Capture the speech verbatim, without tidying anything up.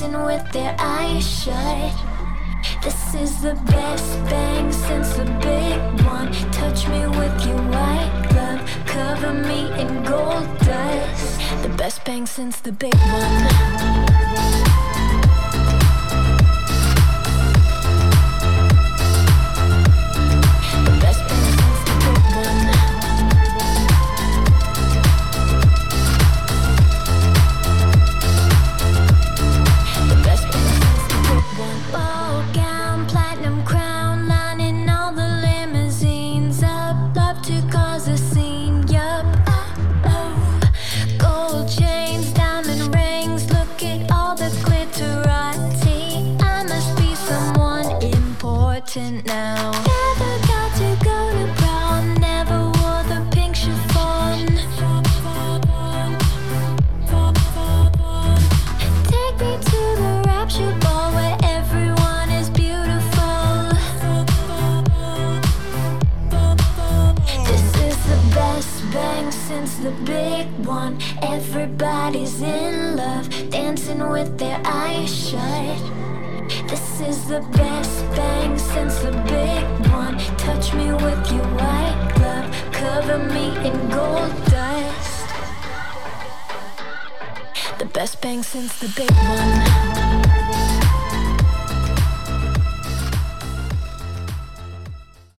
dancing with their eyes shut. This is the best bang since the big one. Touch me with your white glove, cover me in gold dust. The best bang since the big one. Now never got to go to prom, never wore the pink chiffon. Take me to the rapture ball where everyone is beautiful. This is the best bang since the big one. Everybody's in love, dancing with their eyes shut. This is the best bang since the big one. Touch me with your white glove, cover me in gold dust. The best bang since the big one.